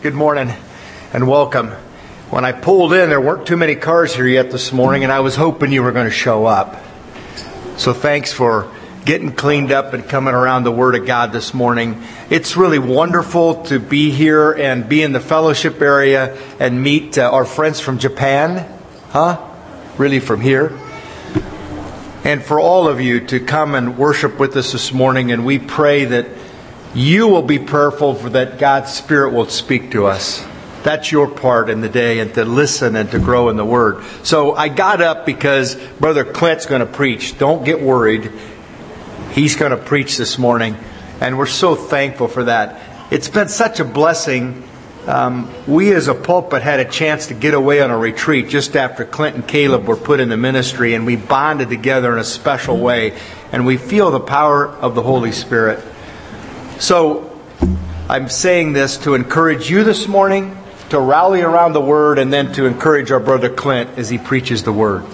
Good morning and welcome. When I pulled in, there weren't too many cars here yet this morning, and I was hoping you were going to show up. So thanks for getting cleaned up and coming around the Word of God this morning. It's really wonderful to be here and be in the fellowship area and meet our friends from Japan. Really from here. And for all of you to come and worship with us this morning, and we pray that you will be prayerful for that God's Spirit will speak to us. That's your part in the day, and to listen and to grow in the Word. So I got up because Brother Clint's going to preach. Don't get worried. He's going to preach this morning, and we're so thankful for that. It's been such a blessing. We as a pulpit had a chance to get away on a retreat just after Clint and Caleb were put in the ministry, and we bonded together in a special way, and we feel the power of the Holy Spirit. So I'm saying this to encourage you this morning, to rally around the Word, and then to encourage our brother Clint as he preaches the Word.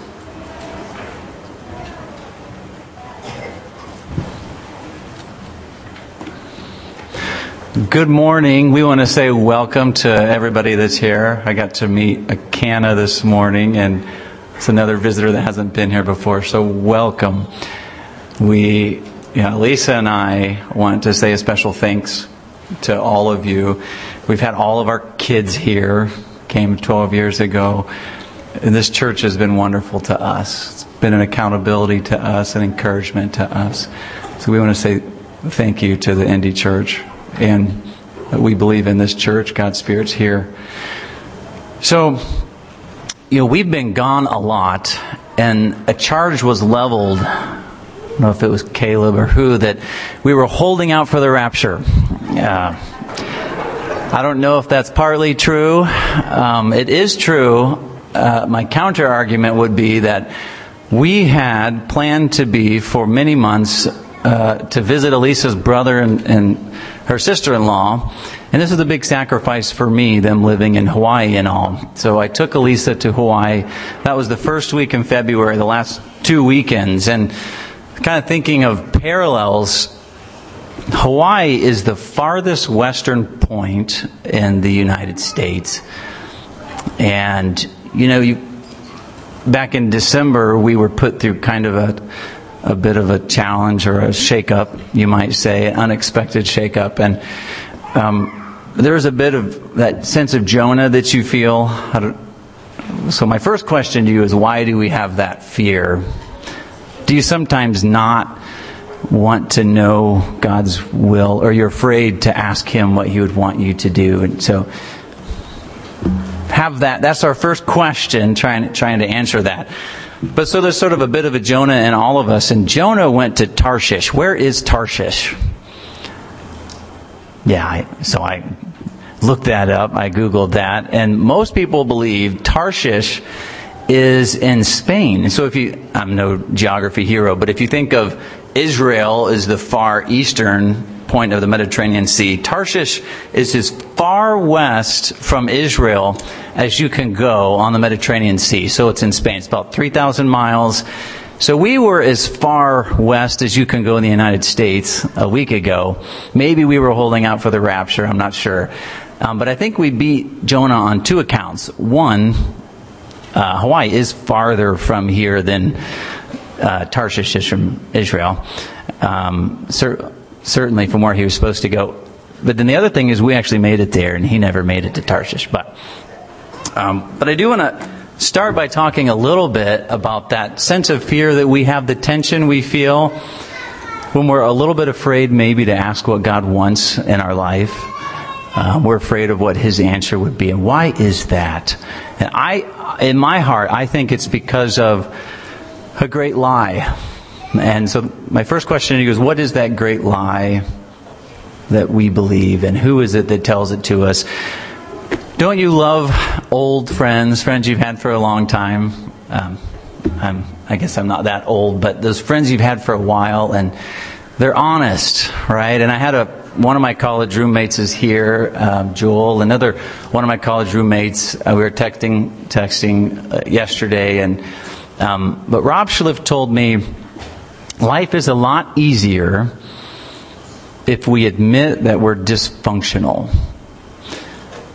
Good morning. We want to say welcome to everybody that's here. I got to meet Akana this morning, and it's another visitor that hasn't been here before, so welcome. Lisa and I want to say a special thanks to all of you. We've had all of our kids here, came 12 years ago, and this church has been wonderful to us. It's been an accountability to us, an encouragement to us. So we want to say thank you to the Indy Church, and we believe in this church. God's Spirit's here. So, we've been gone a lot, and a charge was leveled. I don't know if it was Caleb or who, that we were holding out for the rapture. I don't know if that's partly true. It is true. My counter argument would be that we had planned to be for many months to visit Elisa's brother and her sister-in-law. And this was a big sacrifice for me, them living in Hawaii and all. So I took Elisa to Hawaii. That was the first week in February, the last 2 weekends. And kind of thinking of parallels, Hawaii is the farthest western point in the United States. And, back in December, we were put through kind of a bit of a challenge or a shake-up, you might say, an unexpected shake-up. And there's a bit of that sense of Jonah that you feel. So my first question to you is, why do we have that fear? Do you sometimes not want to know God's will, or you're afraid to ask Him what He would want you to do? And so have that. That's our first question, trying to answer that. But so there's sort of a bit of a Jonah in all of us. And Jonah went to Tarshish. Where is Tarshish? So I looked that up. I Googled that. And most people believe Tarshish is in Spain. And so I'm no geography hero, but if you think of Israel as the far eastern point of the Mediterranean Sea, Tarshish is as far west from Israel as you can go on the Mediterranean Sea. So it's in Spain. It's about 3,000 miles. So we were as far west as you can go in the United States a week ago. Maybe we were holding out for the rapture. I'm not sure. But I think we beat Jonah on two accounts. One, Hawaii is farther from here than Tarshish is from Israel. Certainly from where he was supposed to go. But then the other thing is we actually made it there, and he never made it to Tarshish. But I do want to start by talking a little bit about that sense of fear that we have, the tension we feel when we're a little bit afraid maybe to ask what God wants in our life. We're afraid of what His answer would be. And why is that? And in my heart, I think it's because of a great lie. And so my first question to you is, what is that great lie that we believe, and who is it that tells it to us? Don't you love old friends you've had for a long time? I guess I'm not that old, but those friends you've had for a while, and they're honest, right? And I had one of my college roommates is here, Joel. Another one of my college roommates, we were texting yesterday, and but Rob Schliff told me, life is a lot easier if we admit that we're dysfunctional.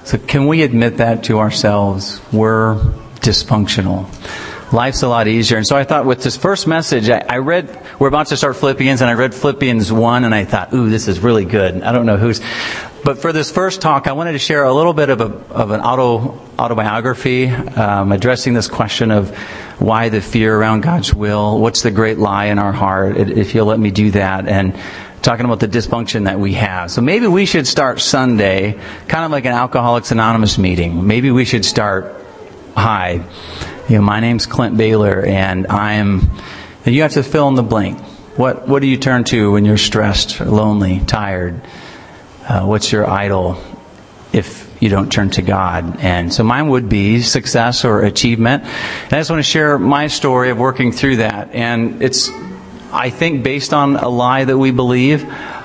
So can we admit that to ourselves? We're dysfunctional. Life's a lot easier. And so I thought with this first message, I read, we're about to start Philippians, and I read Philippians 1, and I thought, ooh, this is really good. I don't know but for this first talk, I wanted to share a little bit of an autobiography, addressing this question of why the fear around God's will, what's the great lie in our heart, if you'll let me do that, and talking about the dysfunction that we have. So maybe we should start Sunday, kind of like an Alcoholics Anonymous meeting. Maybe we should start, hi, my name's Clint Baylor, and you have to fill in the blank. What do you turn to when you're stressed, lonely, tired? What's your idol if you don't turn to God? And so mine would be success or achievement. And I just want to share my story of working through that. And it's, I think, based on a lie that we believe.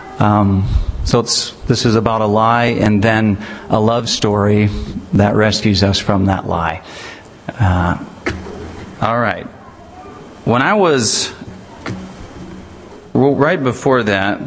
This is about a lie and then a love story that rescues us from that lie. All right. When I was, right before that,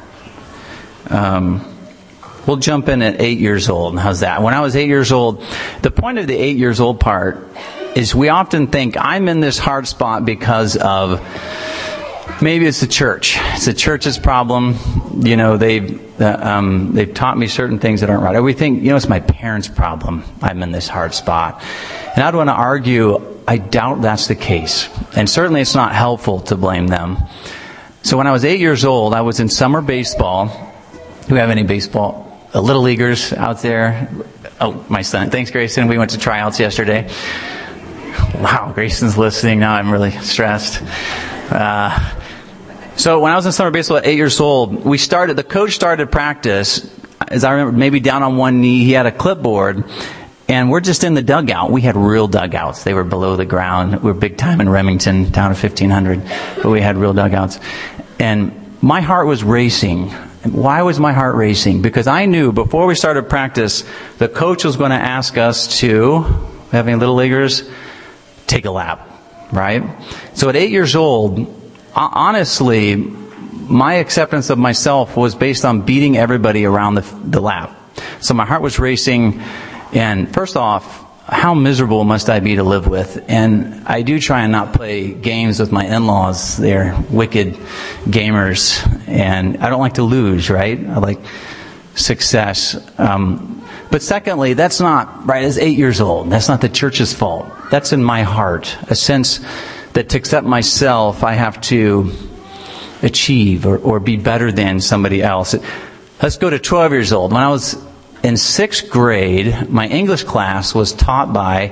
we'll jump in at 8 years old. How's that? When I was 8 years old, the point of the 8 years old part is we often think I'm in this hard spot because of maybe it's the church. It's the church's problem. They've taught me certain things that aren't right. Or we think, it's my parents' problem. I'm in this hard spot. And I'd want to argue, I doubt that's the case. And certainly it's not helpful to blame them. So when I was 8 years old, I was in summer baseball. Do we have any baseball? Little leaguers out there? Oh, my son. Thanks, Grayson. We went to tryouts yesterday. Wow, Grayson's listening now. I'm really stressed. So when I was in summer baseball at 8 years old, the coach started practice, as I remember, maybe down on one knee. He had a clipboard, and we're just in the dugout. We had real dugouts. They were below the ground. We were big time in Remington, town of 1,500, but we had real dugouts. And my heart was racing. Why was my heart racing? Because I knew before we started practice, the coach was going to ask us to, having little leaguers, take a lap, right? So at 8 years old, honestly, my acceptance of myself was based on beating everybody around the lap. So my heart was racing, and first off, how miserable must I be to live with? And I do try and not play games with my in-laws. They're wicked gamers, and I don't like to lose, right? I like success. But secondly, that's not, right, as 8 years old, that's not the church's fault. That's in my heart, a sense that to accept myself, I have to achieve or be better than somebody else. Let's go to 12 years old. When I was in 6th grade, my English class was taught by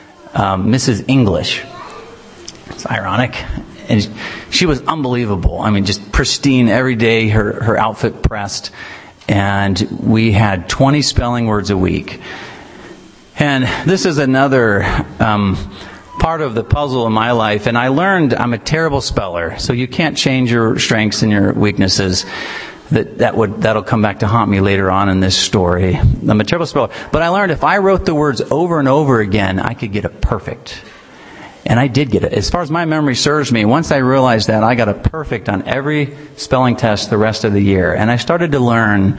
Mrs. English. It's ironic. And she was unbelievable. I mean, just pristine every day, her outfit pressed. And we had 20 spelling words a week. And this is another part of the puzzle in my life. And I learned I'm a terrible speller. So you can't change your strengths and your weaknesses. That'll come back to haunt me later on in this story. I'm a terrible speller. But I learned if I wrote the words over and over again, I could get it perfect. And I did get it. As far as my memory serves me, once I realized that, I got a perfect on every spelling test the rest of the year. And I started to learn,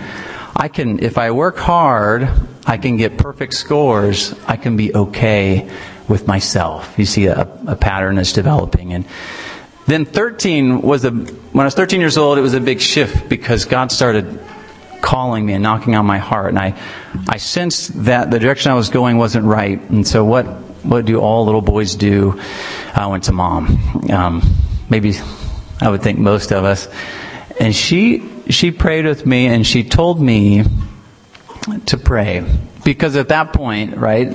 if I work hard, I can get perfect scores. I can be okay with myself. You see a pattern is developing. And then 13 when I was 13 years old, it was a big shift because God started calling me and knocking on my heart. And I sensed that the direction I was going wasn't right. And so what do all little boys do? I went to Mom. Maybe I would think most of us. And she prayed with me, and she told me to pray. Because at that point, right,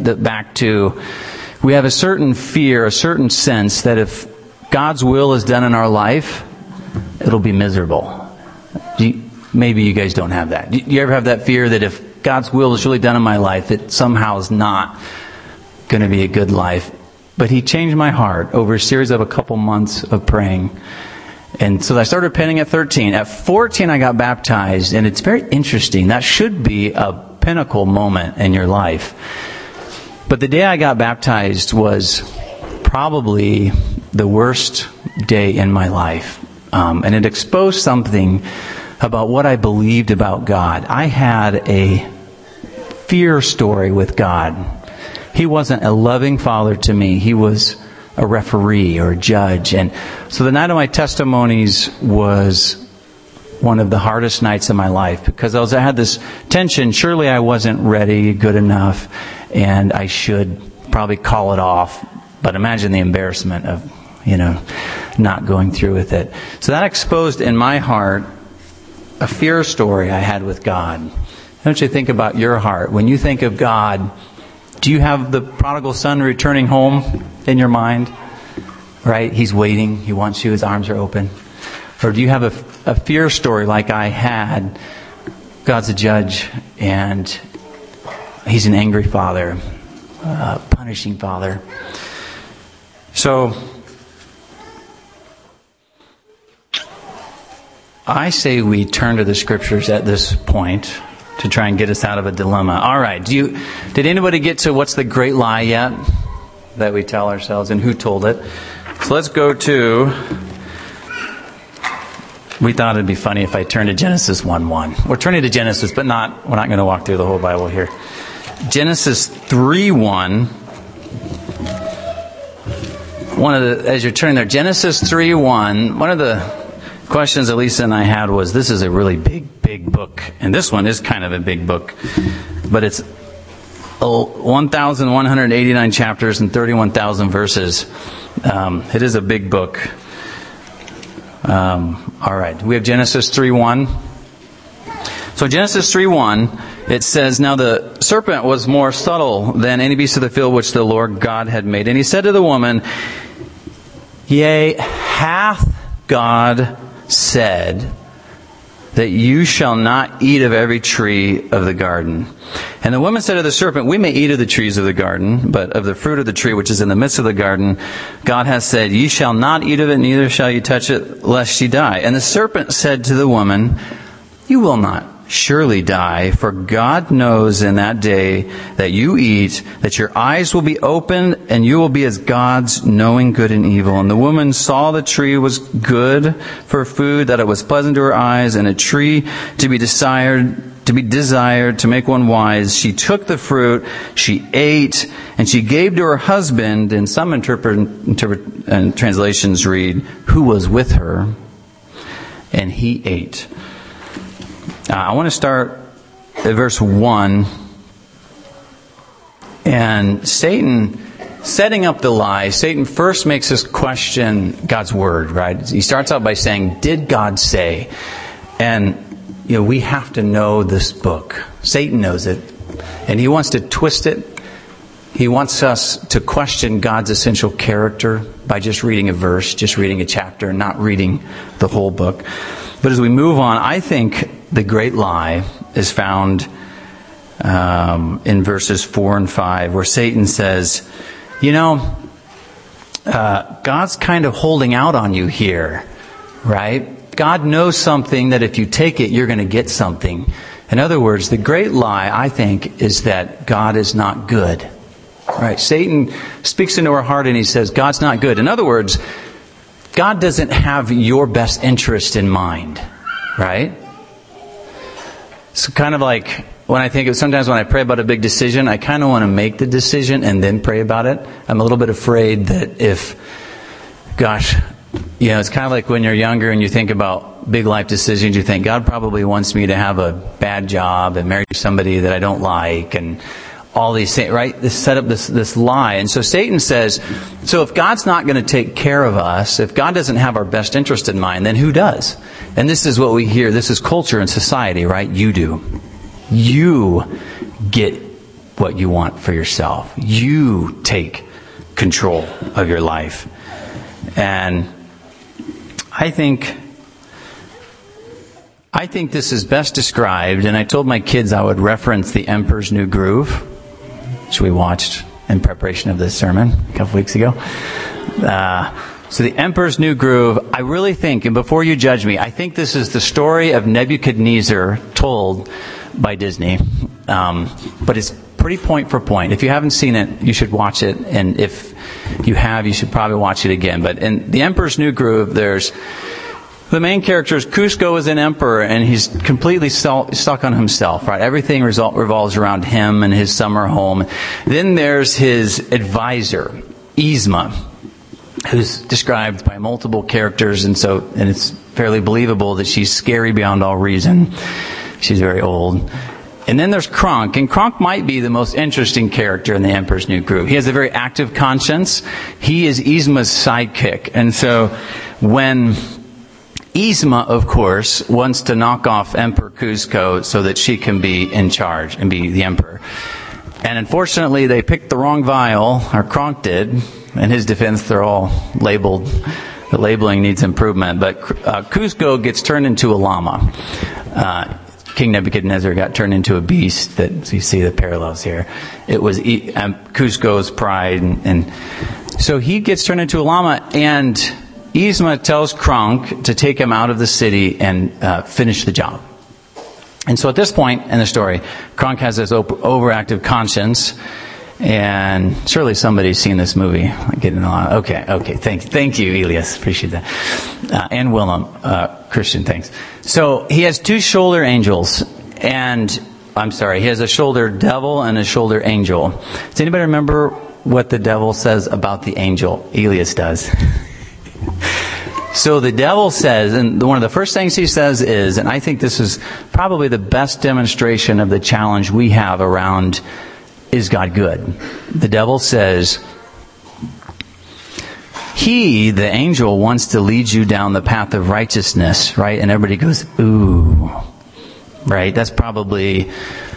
we have a certain fear, a certain sense that if God's will is done in our life, it'll be miserable. Maybe you guys don't have that. Do you ever have that fear that if God's will is really done in my life, it somehow is not going to be a good life? But He changed my heart over a series of a couple months of praying. And so I started penning at 13. At 14, I got baptized, and it's very interesting. That should be a pinnacle moment in your life. But the day I got baptized was probably the worst day in my life. And it exposed something about what I believed about God. I had a fear story with God. He wasn't a loving father to me. He was a referee or a judge. And so the night of my testimonies was one of the hardest nights of my life because I had this tension. Surely I wasn't ready, good enough, and I should probably call it off. But imagine the embarrassment of, not going through with it. So that exposed in my heart a fear story I had with God. Don't you think about your heart? When you think of God, do you have the prodigal son returning home in your mind? Right? He's waiting. He wants you. His arms are open. Or do you have a fear story like I had? God's a judge and He's an angry father, a punishing father. So I say we turn to the Scriptures at this point to try and get us out of a dilemma. All right. Did anybody get to what's the great lie yet that we tell ourselves and who told it? So let's go to, we thought it'd be funny if I turned to Genesis 1:1. We're turning to Genesis, but we're not going to walk through the whole Bible here. Genesis 3:1. As you're turning there, Genesis 3:1, one of the questions that Lisa and I had was, this is a really big book. And this one is kind of a big book. But it's 1,189 chapters and 31,000 verses. It is a big book. All right. We have Genesis 3:1. So Genesis 3:1, it says, "Now the serpent was more subtle than any beast of the field which the Lord God had made. And he said to the woman, Yea, hath God said that you shall not eat of every tree of the garden? And the woman said to the serpent, We may eat of the trees of the garden, but of the fruit of the tree which is in the midst of the garden, God hath said, Ye shall not eat of it, neither shall you touch it, lest ye die. And the serpent said to the woman, You will not surely die, for God knows in that day that you eat, that your eyes will be opened, and you will be as gods, knowing good and evil. And the woman saw the tree was good for food, that it was pleasant to her eyes, and a tree to be desired to make one wise. She took the fruit, she ate, and she gave to her husband. And some translations read, who was with her, and he ate." I want to start at verse 1. And Satan, setting up the lie, Satan first makes us question God's word, right? He starts out by saying, did God say? And, we have to know this book. Satan knows it. And he wants to twist it. He wants us to question God's essential character by just reading a verse, just reading a chapter, not reading the whole book. But as we move on, I think the great lie is found in verses 4 and 5, where Satan says, God's kind of holding out on you here, right? God knows something that if you take it, you're going to get something. In other words, the great lie, I think, is that God is not good. Right? Satan speaks into our heart and he says, God's not good. In other words, God doesn't have your best interest in mind. Right? It's kind of like when I think of, sometimes when I pray about a big decision, I kind of want to make the decision and then pray about it. I'm a little bit afraid that it's kind of like when you're younger and you think about big life decisions, you think, God probably wants me to have a bad job and marry somebody that I don't like and all these things, right? This set up this lie. And so Satan says, so if God's not going to take care of us, if God doesn't have our best interest in mind, then who does? And this is what we hear. This is culture and society, right? You do. You get what you want for yourself. You take control of your life. And I think this is best described, and I told my kids I would reference The Emperor's New Groove, which we watched in preparation of this sermon a couple weeks ago. So The Emperor's New Groove, I really think, and before you judge me, I think this is the story of Nebuchadnezzar told by Disney. But it's pretty point for point. If you haven't seen it, you should watch it. And if you have, you should probably watch it again. But in The Emperor's New Groove, there's The main character is Kuzco is an emperor, and he's completely stuck on himself, right? Everything revolves around him and his summer home. Then there's his advisor, Yzma, who's described by multiple characters, and it's fairly believable that she's scary beyond all reason. She's very old. And then there's Kronk, and Kronk might be the most interesting character in the Emperor's New Groove. He has a very active conscience. He is Yzma's sidekick. And so when Yzma, of course, wants to knock off Emperor Kuzco so that she can be in charge and be the emperor. And unfortunately, they picked the wrong vial, or Kronk did. In his defense, they're all labeled. The labeling needs improvement. But Kuzco gets turned into a llama. King Nebuchadnezzar got turned into a beast. So you see the parallels here. It was Kuzco's pride. And so he gets turned into a llama, and Yzma tells Kronk to take him out of the city and finish the job. And so at this point in the story, Kronk has this overactive conscience, and surely somebody's seen this movie. I'm getting a lot. Okay. Thank you, Elias. Appreciate that. And Willem, Christian, thanks. So he has two shoulder angels, he has a shoulder devil and a shoulder angel. Does anybody remember what the devil says about the angel? Elias does. So the devil says, and one of the first things he says is, and I think this is probably the best demonstration of the challenge we have around, is God good? The devil says, he, the angel, wants to lead you down the path of righteousness, right? And everybody goes, ooh, right? That's probably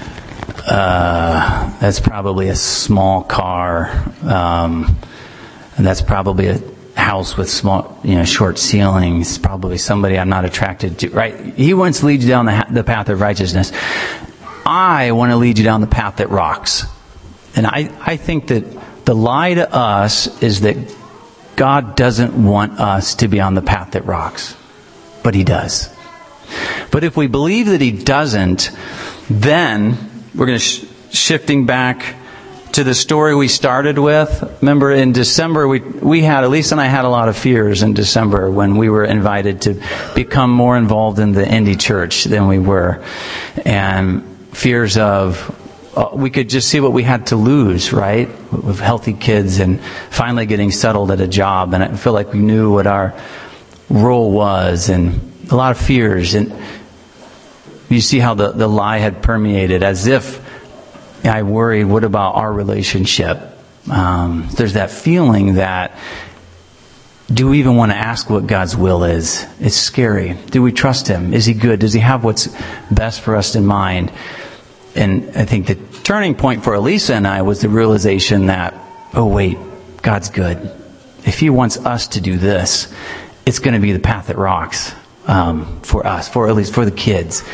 a small car, and that's probably a house with small, short ceilings, probably somebody I'm not attracted to, right? He wants to lead you down the path of righteousness. I want to lead you down the path that rocks. And I think that the lie to us is that God doesn't want us to be on the path that rocks. But He does. But if we believe that He doesn't, then we're going to shifting back to the story we started with. Remember, in December, Elisa and I had a lot of fears in December when we were invited to become more involved in the indie church than we were. And fears of, we could just see what we had to lose, right? With healthy kids and finally getting settled at a job. And I feel like we knew what our role was, and a lot of fears. And you see how the lie had permeated, as if I worried, what about our relationship? There's that feeling that, do we even want to ask what God's will is? It's scary. Do we trust Him? Is He good? Does He have what's best for us in mind? And I think the turning point for Elisa and I was the realization that, oh wait, God's good. If He wants us to do this, it's going to be the path that rocks for us, for at least for the kids.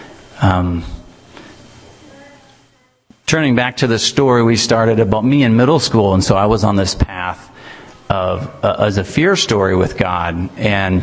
Turning back to the story we started about me in middle school, and so I was on this path of as a fear story with God, and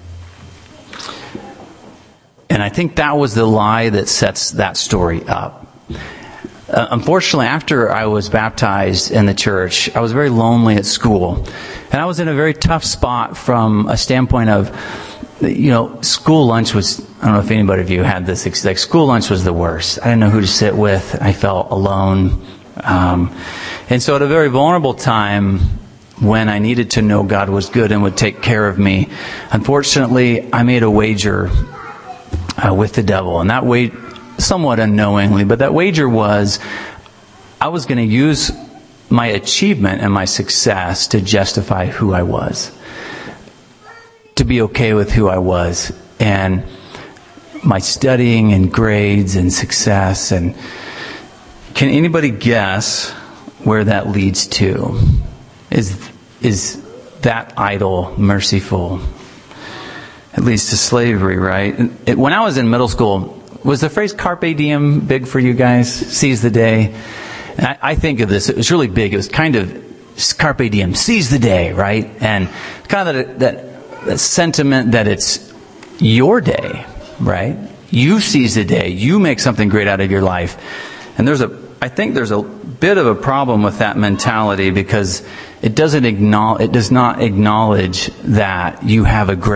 I think that was the lie that sets that story up. Unfortunately, after I was baptized in the church, I was very lonely at school, and I was in a very tough spot from a standpoint of, school lunch was, I don't know if anybody of you had this, like school lunch was the worst. I didn't know who to sit with. I felt alone. And so at a very vulnerable time, when I needed to know God was good and would take care of me, unfortunately, I made a wager with the devil. And that somewhat unknowingly, but that wager was, I was going to use my achievement and my success to justify who I was, to be okay with who I was, and my studying and grades and success. And can anybody guess where that leads to? Is that idol merciful? It leads to slavery, right? When I was in middle school, was the phrase carpe diem big for you guys? Seize the day. And I think of this, it was really big. It was kind of carpe diem, seize the day, right? And kind of that sentiment that it's your day, right? You seize the day. You make something great out of your life. And I think there's a bit of a problem with that mentality, because it does not acknowledge that you have a great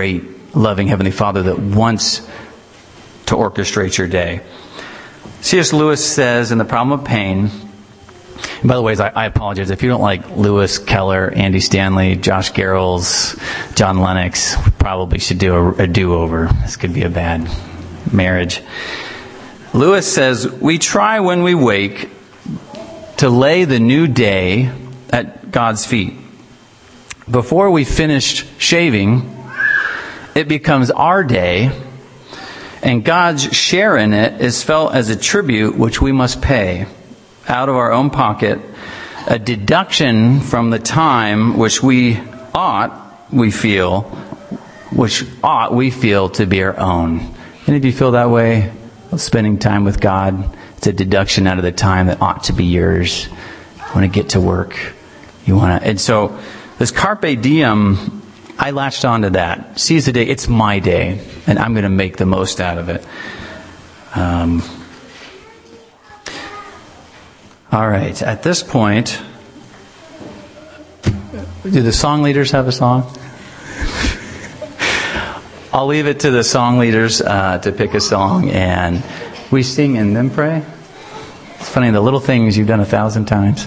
loving Heavenly Father that wants to orchestrate your day. C.S. Lewis says in The Problem of Pain, and by the way, I apologize if you don't like Lewis, Keller, Andy Stanley, Josh Garrels, John Lennox, we probably should do a do-over. This could be a bad marriage. Lewis says, we try when we wake to lay the new day at God's feet. Before we finish shaving, it becomes our day, and God's share in it is felt as a tribute which we must pay out of our own pocket, a deduction from the time which we feel to be our own. Any of you feel that way? Spending time with God, it's a deduction out of the time that ought to be yours. You want to get to work. And so this carpe diem, I latched onto that. Seize the day. It's my day, and I'm going to make the most out of it. All right. At this point, do the song leaders have a song? I'll leave it to the song leaders to pick a song, and we sing and then pray. It's funny, the little things you've done 1,000 times.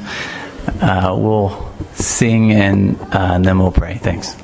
We'll sing and then we'll pray. Thanks.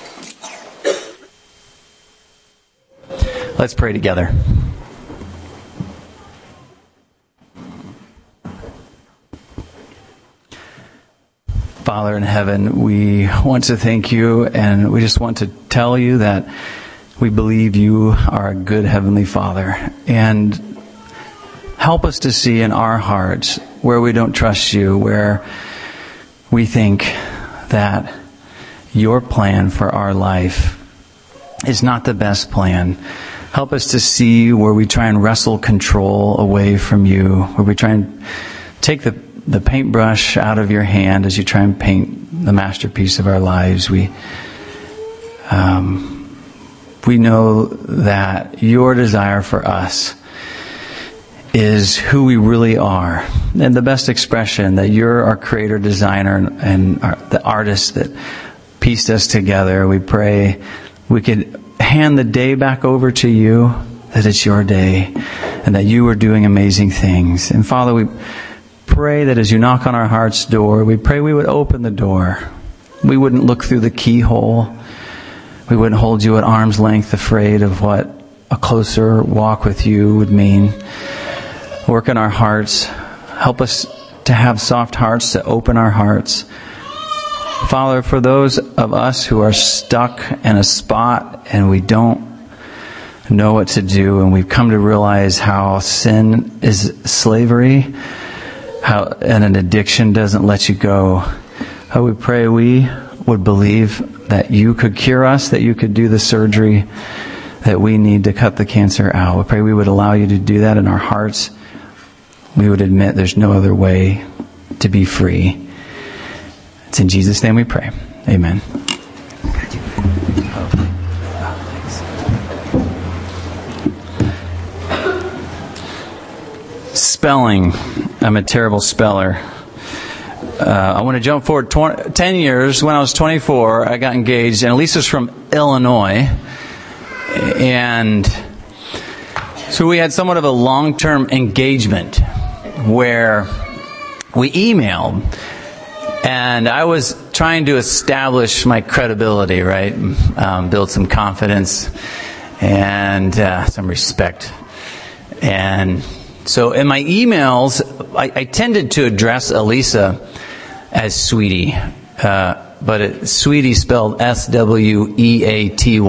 Let's pray together. Father in heaven, we want to thank you, and we just want to tell you that we believe you are a good Heavenly Father. And help us to see in our hearts where we don't trust you, where we think that your plan for our life is not the best plan. Help us to see where we try and wrestle control away from you, where we try and take the paintbrush out of your hand as you try and paint the masterpiece of our lives. We know that your desire for us is who we really are. And the best expression that you're our creator, designer, and the artist that pieced us together. We pray we could hand the day back over to you, that it's your day, and that you are doing amazing things. And Father, we pray that as you knock on our heart's door, we pray we would open the door. We wouldn't look through the keyhole. We wouldn't hold you at arm's length, afraid of what a closer walk with you would mean. Work in our hearts. Help us to have soft hearts, to open our hearts. Father, for those of us who are stuck in a spot and we don't know what to do, and we've come to realize how sin is slavery, and an addiction doesn't let you go, how we pray we would believe that you could cure us, that you could do the surgery that we need to cut the cancer out. We pray we would allow you to do that in our hearts. We would admit there's no other way to be free. It's in Jesus' name we pray. Amen. Spelling. I'm a terrible speller. I want to jump forward 10 years. When I was 24, I got engaged, and Elisa's from Illinois. And so we had somewhat of a long-term engagement where we emailed, and I was trying to establish my credibility, right? Build some confidence and some respect. And so in my emails, I tended to address Elisa as Sweetie, but Sweetie spelled Sweaty,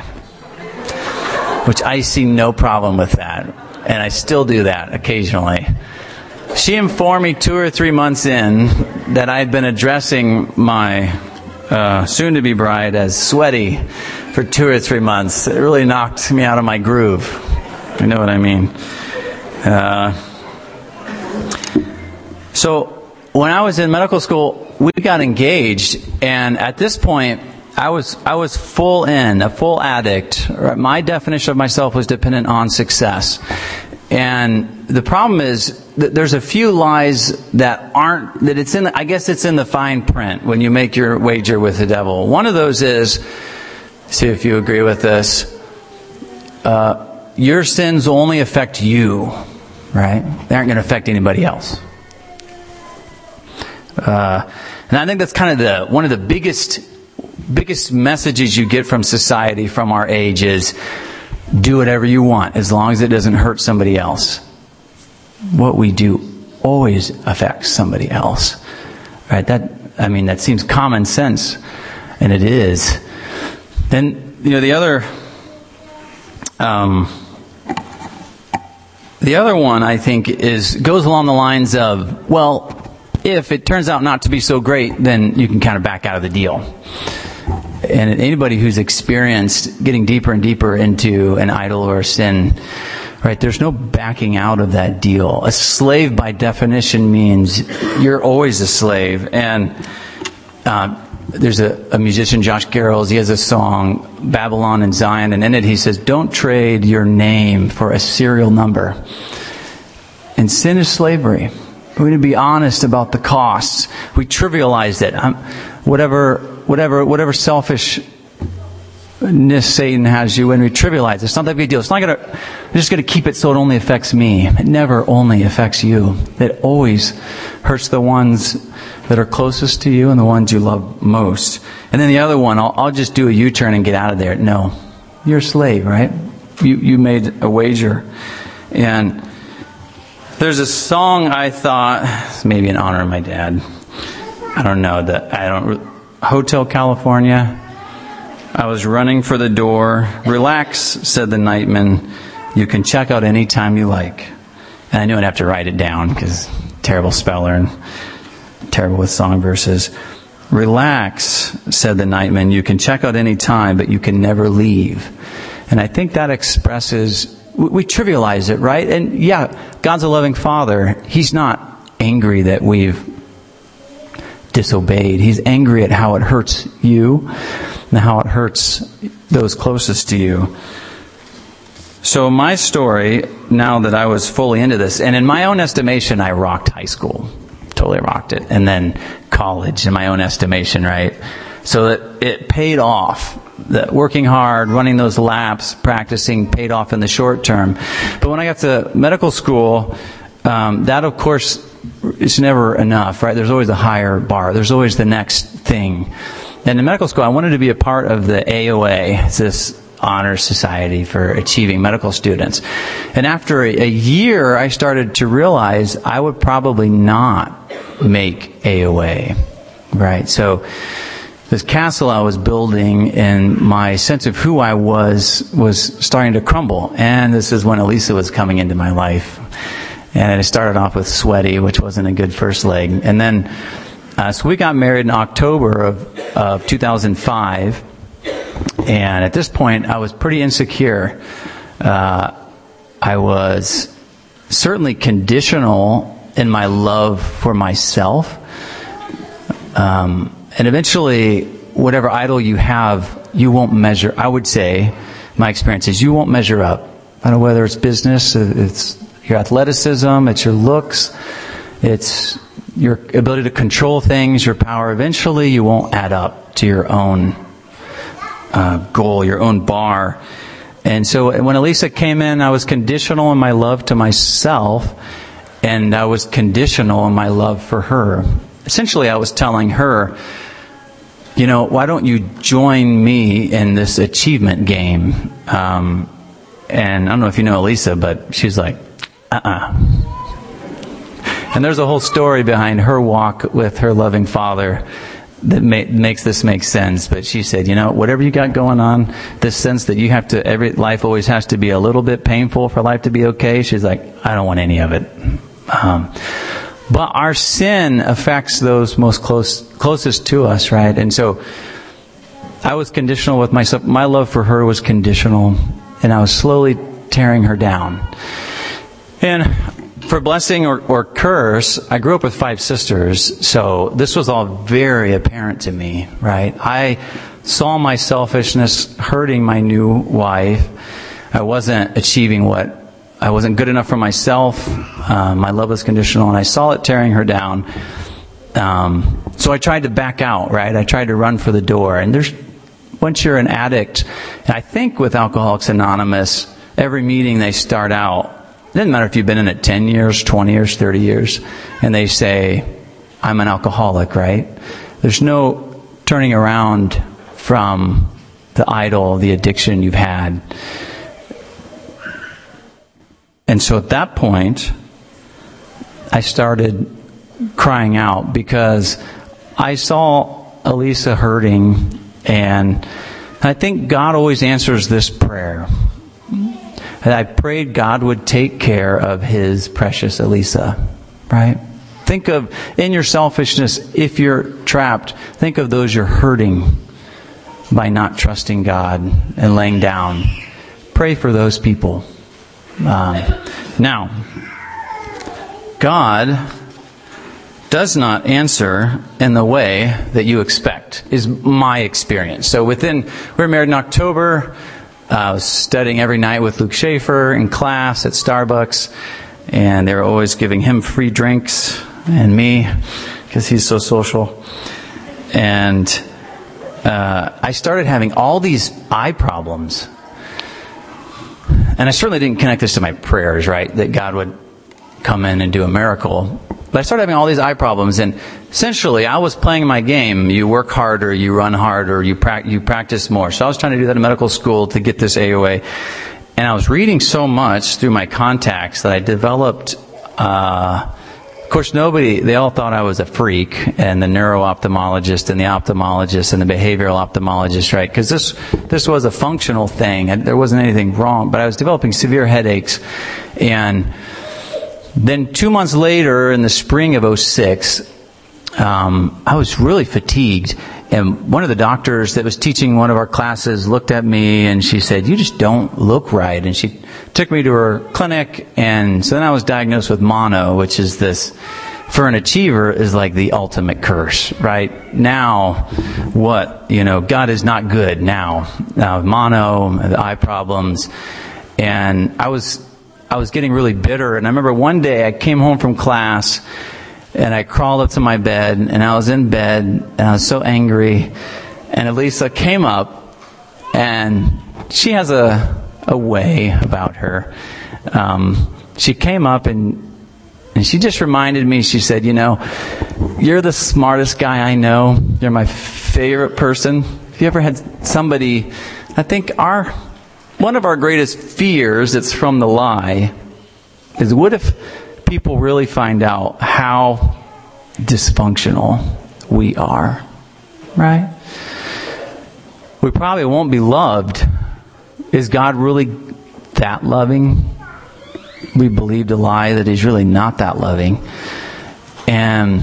which I see no problem with that, and I still do that occasionally. She informed me 2 or 3 months in that I had been addressing my soon-to-be bride as Sweaty for 2 or 3 months. It really knocked me out of my groove. You know what I mean? So when I was in medical school, we got engaged, and at this point, I was full in, a full addict. My definition of myself was dependent on success. And the problem is that there's a few lies that aren't, that it's in, I guess it's in the fine print when you make your wager with the devil. One of those is, see if you agree with this, your sins only affect you, right? They aren't going to affect anybody else. And I think that's kind of one of the biggest messages you get from society, from our age, is do whatever you want as long as it doesn't hurt somebody else. What we do always affects somebody else, right? That seems common sense, and it is. Then the other one I think goes along the lines of, well, if it turns out not to be so great, then you can kind of back out of the deal. And anybody who's experienced getting deeper and deeper into an idol or a sin, right, there's no backing out of that deal. A slave by definition means you're always a slave. And there's a musician, Josh Garrels, he has a song, Babylon and Zion, and in it he says, don't trade your name for a serial number. And sin is slavery. We need to be honest about the costs. We trivialize it. Whatever selfishness Satan has you in, we trivialize it. It's not that big a deal. We're just going to keep it so it only affects me. It never only affects you. It always hurts the ones that are closest to you and the ones you love most. And then the other one, I'll just do a U-turn and get out of there. No. You're a slave, right? You made a wager. And there's a song I thought, maybe in honor of my dad, Hotel California. I was running for the door. Relax, said the nightman. You can check out any time you like. And I knew I'd have to write it down because terrible speller and terrible with song verses. Relax, said the nightman. You can check out any time, but you can never leave. And I think that expresses, we trivialize it, right? And yeah, God's a loving Father. He's not angry that we've disobeyed. He's angry at how it hurts you and how it hurts those closest to you. So my story, now that I was fully into this, and in my own estimation, I rocked high school. Totally rocked it. And then college, in my own estimation, right? So that it paid off. That working hard, running those laps, practicing paid off in the short term. But when I got to medical school, that of course is never enough, right? There's always a higher bar. There's always the next thing. And in medical school, I wanted to be a part of the AOA. It's this honor society for achieving medical students. And after a year, I started to realize I would probably not make AOA, right? So this castle I was building and my sense of who I was starting to crumble. And this is when Elisa was coming into my life. And it started off with sweaty, which wasn't a good first leg. And then, so we got married in October of 2005. And at this point, I was pretty insecure. I was certainly conditional in my love for myself. And eventually, whatever idol you have, you won't measure. I would say, my experience is you won't measure up. I don't know whether it's business, it's your athleticism, it's your looks, it's your ability to control things, your power. Eventually, you won't add up to your own goal, your own bar. And so when Elisa came in, I was conditional in my love to myself, and I was conditional in my love for her. Essentially, I was telling her, why don't you join me in this achievement game? And I don't know if you know Elisa, but she's like, And there's a whole story behind her walk with her loving Father that makes this make sense. But she said, whatever you got going on, this sense that you have to, life always has to be a little bit painful for life to be okay. She's like, I don't want any of it. But our sin affects those most closest to us, right? And so I was conditional with myself. My love for her was conditional, and I was slowly tearing her down. And for blessing or curse, I grew up with 5 sisters, so this was all very apparent to me, right? I saw my selfishness hurting my new wife. I wasn't achieving I wasn't good enough for myself. My love was conditional, and I saw it tearing her down. So I tried to back out, right? I tried to run for the door. And once you're an addict, and I think with Alcoholics Anonymous, every meeting they start out, it doesn't matter if you've been in it 10 years, 20 years, 30 years, and they say, I'm an alcoholic, right? There's no turning around from the idol, the addiction you've had. And so at that point, I started crying out because I saw Elisa hurting, and I think God always answers this prayer. And I prayed God would take care of His precious Elisa, right? Think of, in your selfishness, if you're trapped, think of those you're hurting by not trusting God and laying down. Pray for those people. Now, God does not answer in the way that you expect, is my experience. So we were married in October. I was studying every night with Luke Schaefer in class at Starbucks, and they were always giving him free drinks and me because he's so social. And I started having all these eye problems. And I certainly didn't connect this to my prayers, right? That God would come in and do a miracle. But I started having all these eye problems, and essentially I was playing my game. You work harder, you run harder, you practice more. So I was trying to do that in medical school to get this AOA. And I was reading so much through my contacts that I developed Of course, they all thought I was a freak, and the neuro-ophthalmologist and the ophthalmologist and the behavioral ophthalmologist, right? Because this was a functional thing, and there wasn't anything wrong, but I was developing severe headaches. And then 2 months later, in the spring of 2006, I was really fatigued. And one of the doctors that was teaching one of our classes looked at me and she said, "You just don't look right." And she took me to her clinic, and so then I was diagnosed with mono, which is this, for an achiever, is like the ultimate curse, right? Now, what? God is not good now. Mono, the eye problems. And I was getting really bitter. And I remember one day I came home from class, and I crawled up to my bed, and I was in bed, and I was so angry. And Elisa came up, and she has a way about her. She came up, and she just reminded me, she said, "You're the smartest guy I know. You're my favorite person." If you ever had somebody, I think one of our greatest fears that's from the lie is, what if people really find out how dysfunctional we are, right? We probably won't be loved. Is God really that loving? We believed a lie that He's really not that loving. And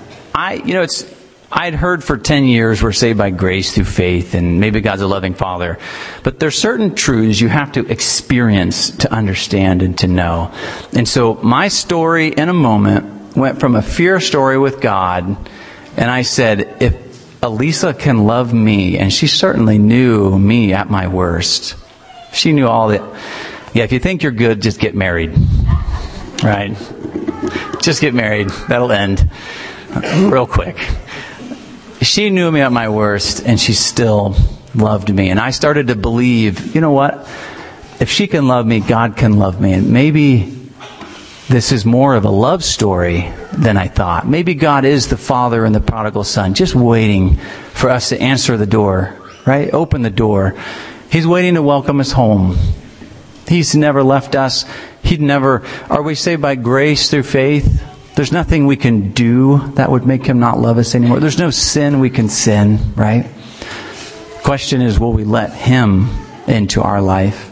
I'd heard for 10 years we're saved by grace through faith, and maybe God's a loving Father. But there's certain truths you have to experience to understand and to know. And so my story in a moment went from a fear story with God, and I said, if Elisa can love me, and she certainly knew me at my worst. She knew all that. Yeah, if you think you're good, just get married. Right? Just get married. That'll end real quick. She knew me at my worst, and she still loved me. And I started to believe, you know what? If she can love me, God can love me. And maybe this is more of a love story than I thought. Maybe God is the Father and the prodigal son, just waiting for us to answer the door, right? Open the door. He's waiting to welcome us home. He's never left us. Are we saved by grace through faith? There's nothing we can do that would make Him not love us anymore. There's no sin we can sin, right? Question is, will we let Him into our life?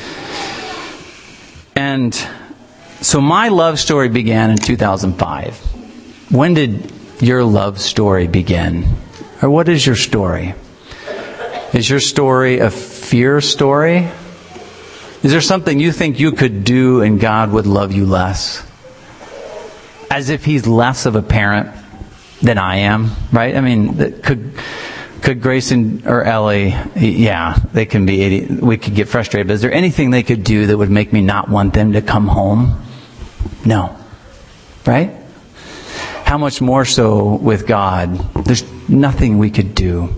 And so my love story began in 2005. When did your love story begin? Or what is your story? Is your story a fear story? Is there something you think you could do and God would love you less? As if He's less of a parent than I am, right? I mean, could Grayson or Ellie, yeah, they can be 80, we could get frustrated, but is there anything they could do that would make me not want them to come home? No. Right? How much more so with God? There's nothing we could do.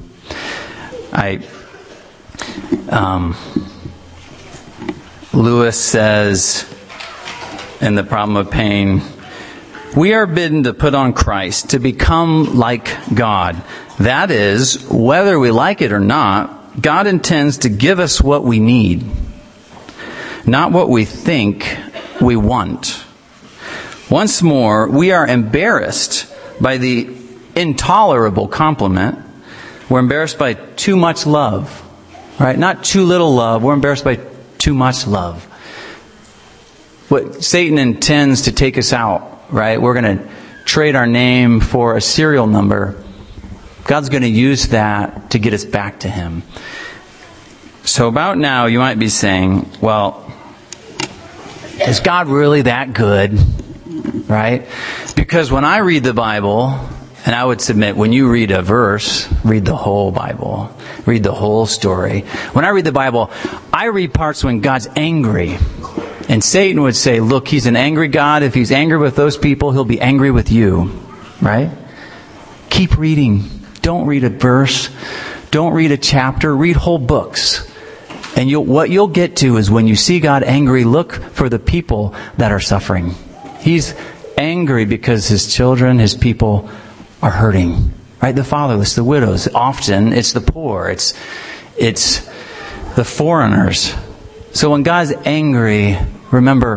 Lewis says in The Problem of Pain, we are bidden to put on Christ, to become like God. That is, whether we like it or not, God intends to give us what we need, not what we think we want. Once more, we are embarrassed by the intolerable compliment. We're embarrassed by too much love, right? Not too little love. We're embarrassed by too much love. What Satan intends to take us out, right? We're going to trade our name for a serial number. God's going to use that to get us back to Him. So about now, you might be saying, well, is God really that good? Right? Because when I read the Bible, and I would submit, when you read a verse, read the whole Bible. Read the whole story. When I read the Bible, I read parts when God's angry. And Satan would say, look, He's an angry God. If He's angry with those people, He'll be angry with you. Right? Keep reading. Don't read a verse. Don't read a chapter. Read whole books. And what you'll get to is when you see God angry, look for the people that are suffering. He's angry because His children, His people are hurting. Right? The fatherless, the widows. Often it's the poor. It's the foreigners. So when God's angry, remember,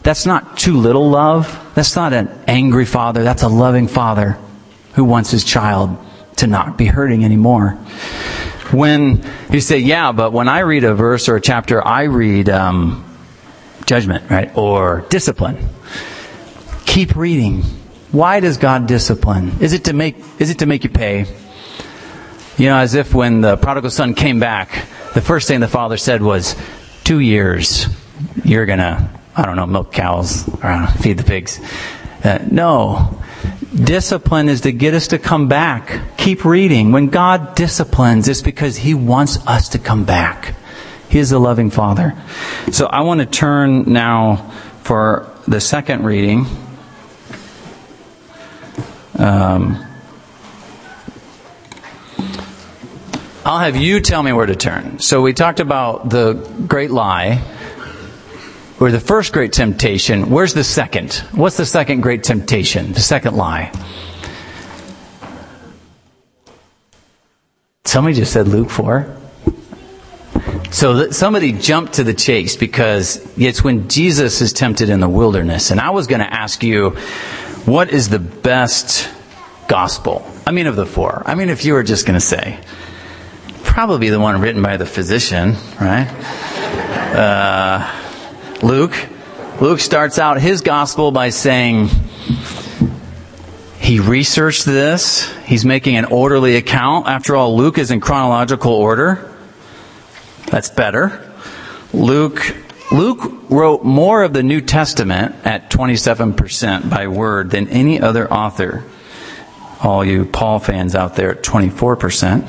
That's not too little love. That's not an angry father. That's a loving father who wants his child to not be hurting anymore. When you say, yeah, but when I read a verse or a chapter, I read judgment, right? Or discipline. Keep reading. Why does God discipline? Is it to make you pay? You know, as if when the prodigal son came back, the first thing the father said was, 2 years, you're gonna, milk cows, or feed the pigs. No. Discipline is to get us to come back. Keep reading. When God disciplines, it's because He wants us to come back. He is a loving Father. So I want to turn now for the second reading. I'll have you tell me where to turn. So we talked about the great lie, or the first great temptation. Where's the second? What's the second great temptation? The second lie. Somebody just said Luke 4. So somebody jumped to the chase, because it's when Jesus is tempted in the wilderness. And I was going to ask you, what is the best gospel? Of the four. If you were just going to say, probably the one written by the physician, right? Luke starts out his gospel by saying he researched this. He's making an orderly account. After all, Luke is in chronological order. That's better. Luke wrote more of the New Testament at 27% by word than any other author. All you Paul fans out there at 24%.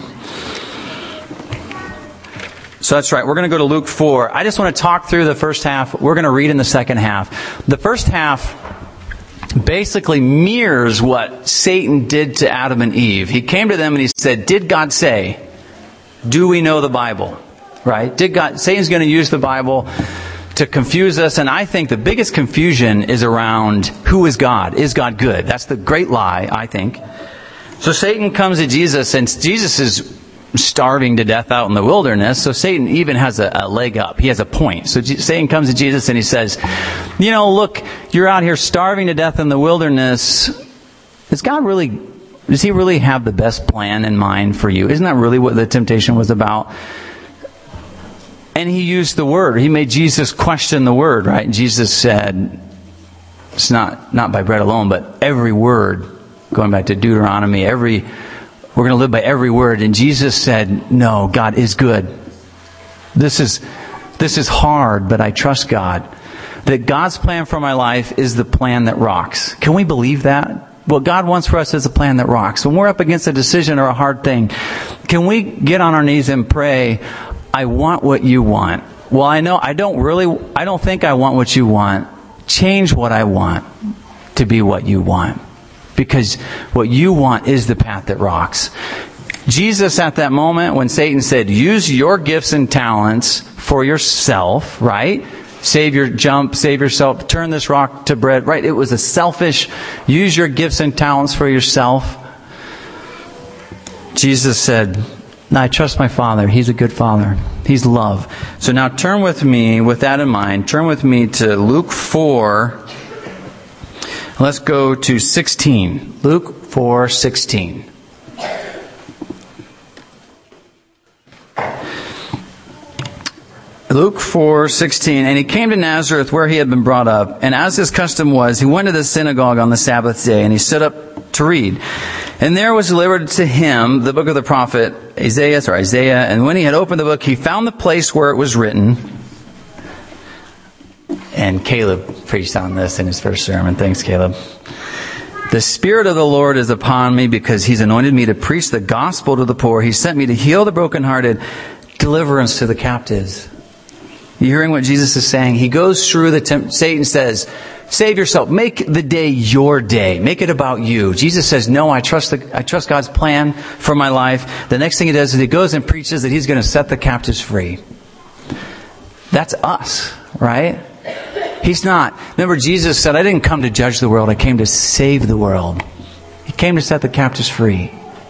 So that's right. We're going to go to Luke 4. I just want to talk through the first half. We're going to read in the second half. The first half basically mirrors what Satan did to Adam and Eve. He came to them and he said, did God say? Do we know the Bible? Right? Satan's going to use the Bible to confuse us. And I think the biggest confusion is around who is God? Is God good? That's the great lie, I think. So Satan comes to Jesus, and Jesus is starving to death out in the wilderness. So Satan even has a leg up. He has a point. So Satan comes to Jesus and he says, look, you're out here starving to death in the wilderness. Does He really have the best plan in mind for you? Isn't that really what the temptation was about? And he used the word. He made Jesus question the word, right? And Jesus said, it's not by bread alone, but every word, going back to Deuteronomy, we're going to live by every word. And Jesus said, no, God is good. This is hard, but I trust God. That God's plan for my life is the plan that rocks. Can we believe that? What God wants for us is a plan that rocks. When we're up against a decision or a hard thing, can we get on our knees and pray, I want what you want. Well, I don't think I want what you want. Change what I want to be what you want. Because what you want is the path that rocks. Jesus, at that moment, when Satan said, use your gifts and talents for yourself, right? Save yourself, turn this rock to bread, right? It was a selfish, use your gifts and talents for yourself. Jesus said, no, I trust my Father. He's a good Father. He's love. So now turn with me, with that in mind, turn with me to Luke 4. Let's go to 16. Luke 4:16. Luke 4:16. And he came to Nazareth where he had been brought up. And as his custom was, he went to the synagogue on the Sabbath day, and he stood up to read. And there was delivered to him the book of the prophet Isaiah. And when he had opened the book, he found the place where it was written. And Caleb preached on this in his first sermon. Thanks, Caleb. The Spirit of the Lord is upon me, because He's anointed me to preach the gospel to the poor. He sent me to heal the brokenhearted, deliverance to the captives. You hearing what Jesus is saying? He goes through Satan says, save yourself. Make the day your day. Make it about you. Jesus says, no, I trust God's plan for my life. The next thing He does is He goes and preaches that He's going to set the captives free. That's us, right? He's not. Remember, Jesus said, I didn't come to judge the world. I came to save the world. He came to set the captives free.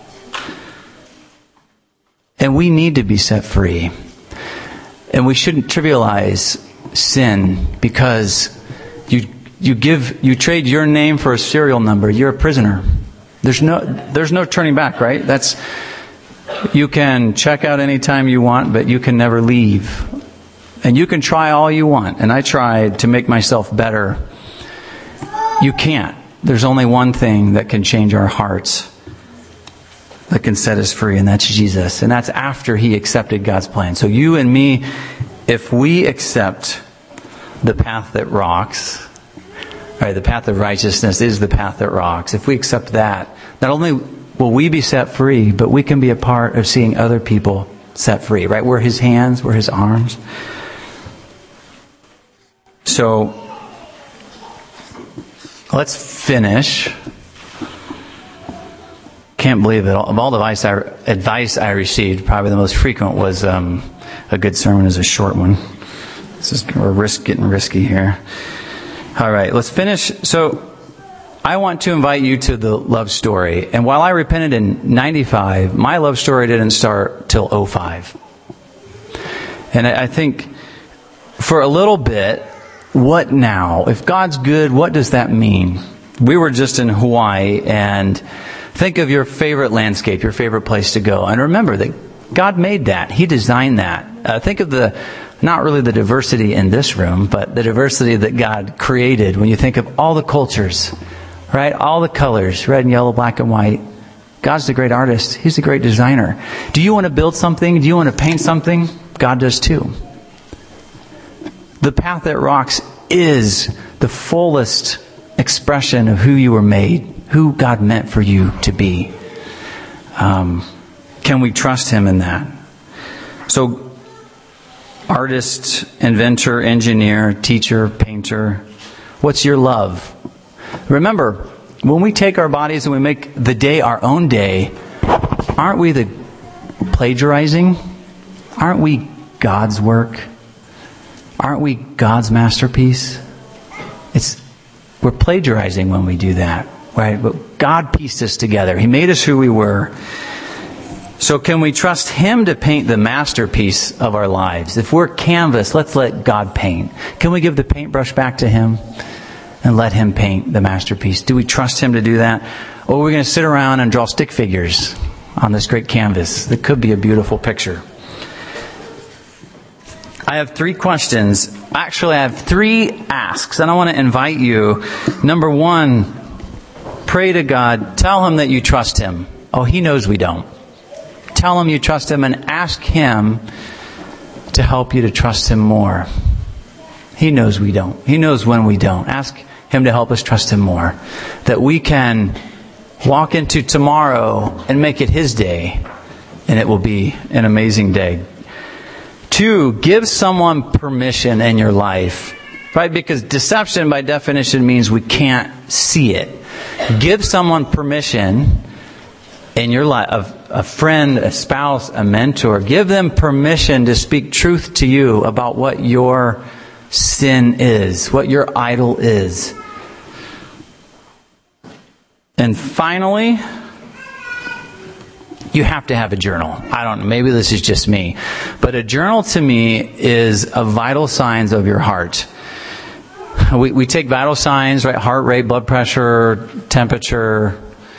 And we need to be set free. And we shouldn't trivialize sin, because You trade your name for a serial number. You're a prisoner. There's no turning back, right? You can check out anytime you want, but you can never leave. And you can try all you want. And I tried to make myself better. You can't. There's only one thing that can change our hearts, that can set us free, and that's Jesus. And that's after He accepted God's plan. So you and me, if we accept the path that rocks, right, the path of righteousness is the path that rocks. If we accept that, not only will we be set free, but we can be a part of seeing other people set free, right? We're His hands, we're His arms. So, let's finish. Can't believe it. Of all the advice I received, probably the most frequent was a good sermon is a short one. We're getting risky here. All right, let's finish. So, I want to invite you to the love story. And while I repented in 95, my love story didn't start till 05. And I think for a little bit, what now? If God's good, what does that mean? We were just in Hawaii, and think of your favorite landscape, your favorite place to go. And remember that God made that. He designed that. Think of not really the diversity in this room, but the diversity that God created when you think of all the cultures, right? All the colors, red and yellow, black and white. God's the great artist. He's the great designer. Do you want to build something? Do you want to paint something? God does too. The path that rocks is the fullest expression of who you were made, who God meant for you to be. Can we trust Him in that? So, artist, inventor, engineer, teacher, painter, what's your love? Remember, when we take our bodies and we make the day our own day, aren't we the plagiarizing? Aren't we God's work? Aren't we God's masterpiece? We're plagiarizing when we do that, right? But God pieced us together. He made us who we were. So can we trust Him to paint the masterpiece of our lives? If we're canvas, let's let God paint. Can we give the paintbrush back to Him and let Him paint the masterpiece? Do we trust Him to do that? Or are we going to sit around and draw stick figures on this great canvas that could be a beautiful picture? I have 3 questions. Actually, I have 3 asks, and I want to invite you. Number 1, pray to God. Tell Him that you trust Him. Oh, He knows we don't. Tell Him you trust Him and ask Him to help you to trust Him more. He knows we don't. He knows when we don't. Ask Him to help us trust Him more. That we can walk into tomorrow and make it His day, and it will be an amazing day. 2, give someone permission in your life, right? Because deception by definition means we can't see it. Give someone permission in your life, a friend, a spouse, a mentor. Give them permission to speak truth to you about what your sin is, what your idol is. And finally, you have to have a journal. I don't know, maybe this is just me. But a journal to me is a vital signs of your heart. We take vital signs, right? Heart rate, blood pressure, temperature,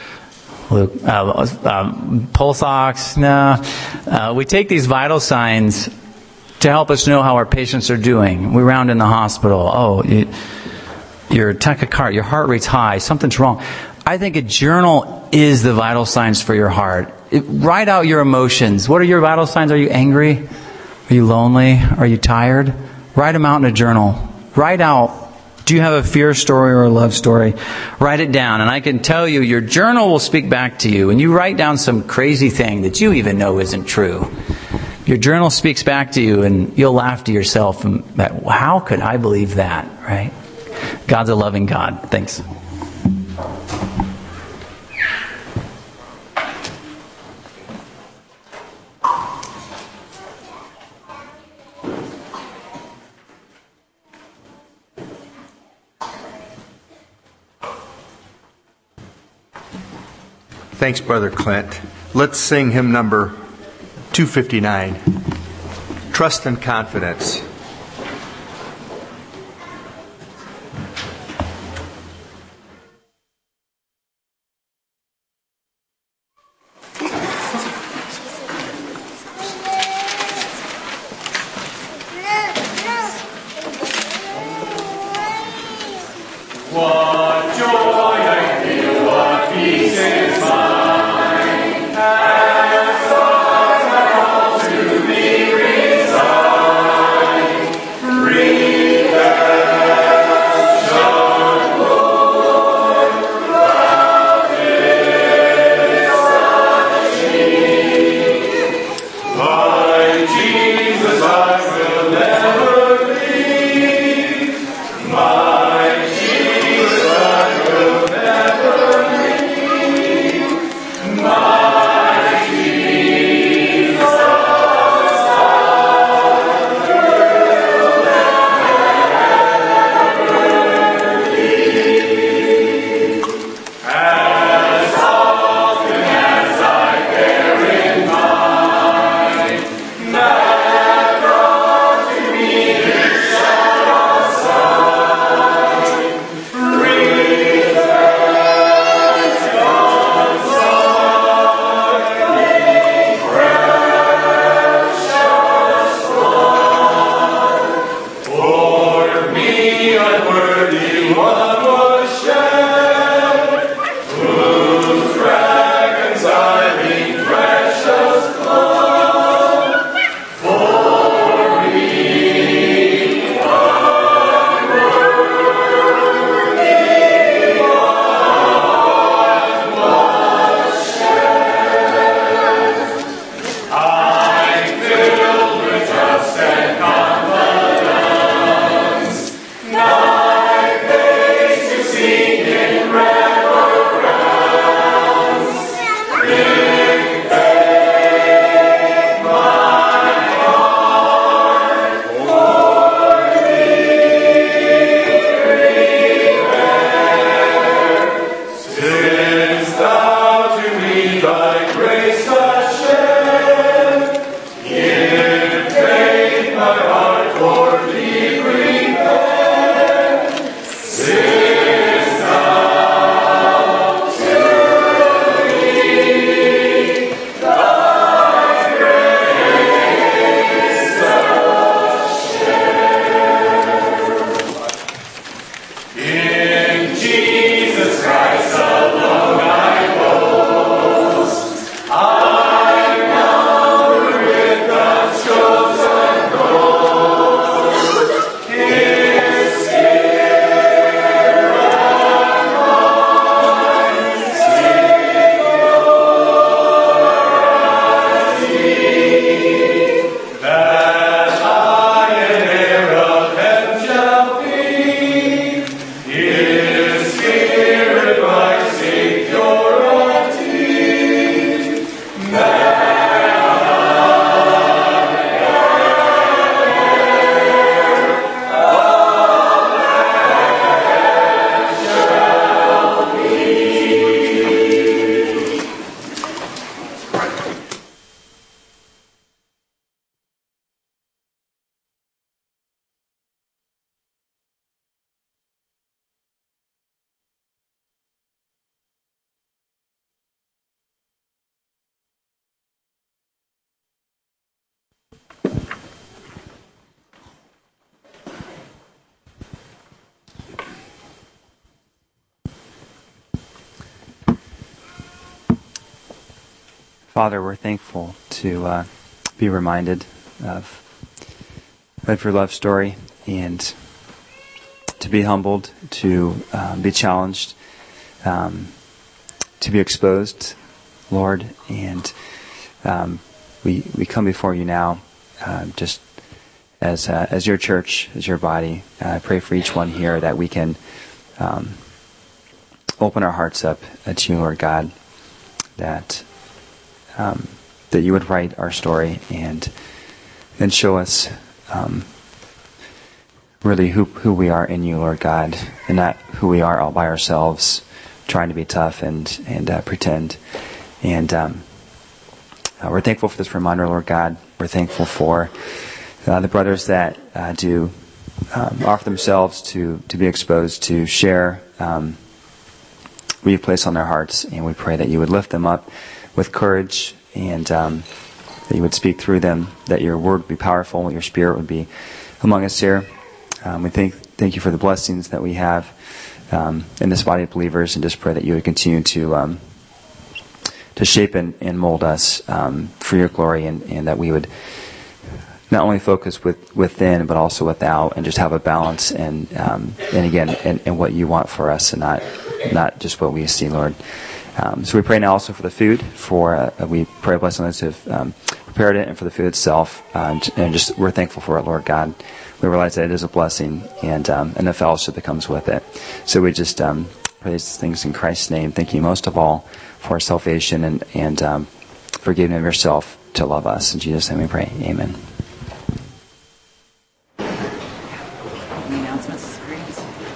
pulse ox. We take these vital signs to help us know how our patients are doing. We round in the hospital. Oh, your tachycardia, your heart rate's high. Something's wrong. I think a journal is the vital signs for your heart. Write out your emotions. What are your vital signs? Are you angry? Are you lonely? Are you tired? Write them out in a journal. Write out, do you have a fear story or a love story? Write it down. And I can tell you, your journal will speak back to you. And you write down some crazy thing that you even know isn't true. Your journal speaks back to you and you'll laugh to yourself. And how could I believe that, right? God's a loving God. Thanks. Thanks, Brother Clint. Let's sing hymn number 259, Trust and Confidence. Father, we're thankful to be reminded of your love story and to be humbled, to be challenged, to be exposed, Lord. And we come before you now just as your church, as your body. I pray for each one here that we can open our hearts up to you, Lord God, that you would write our story and show us really who we are in you, Lord God, and not who we are all by ourselves, trying to be tough and pretend. And we're thankful for this reminder, Lord God. We're thankful for the brothers that do offer themselves to be exposed, to share what you've placed on their hearts. And we pray that you would lift them up with courage and that you would speak through them, that your word would be powerful, your spirit would be among us here. We thank you for the blessings that we have in this body of believers, and just pray that you would continue to shape and mold us for your glory, and that we would not only focus within but also without, and just have a balance and again and what you want for us, and not just what we see, Lord. So we pray now also for the food. We pray a blessing on those who have prepared it, and for the food itself, and just we're thankful for it, Lord God. We realize that it is a blessing, and the fellowship that comes with it. So we just pray these things in Christ's name. Thank you most of all for our salvation and for giving of yourself to love us. In Jesus' name we pray. Amen.